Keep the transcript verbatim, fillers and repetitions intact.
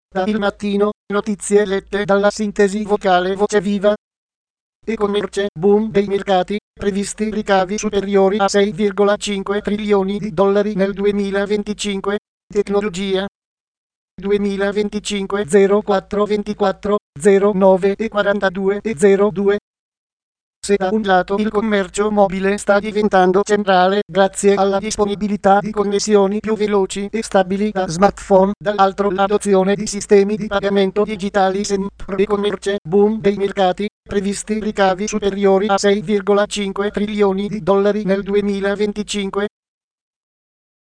Da Il Mattino, notizie lette dalla sintesi vocale Voce Viva. E-commerce, boom dei mercati, previsti ricavi superiori a sei virgola cinque trilioni di dollari nel duemilaventicinque. Tecnologia duemilaventicinque zero quattro ventiquattro zero nove e quarantadue e zero due. Se da un lato il commercio mobile sta diventando centrale grazie alla disponibilità di connessioni più veloci e stabili da smartphone, dall'altro l'adozione di sistemi di pagamento digitali sempre. E-commerce, boom dei mercati, previsti ricavi superiori a sei virgola cinque trilioni di dollari nel duemilaventicinque.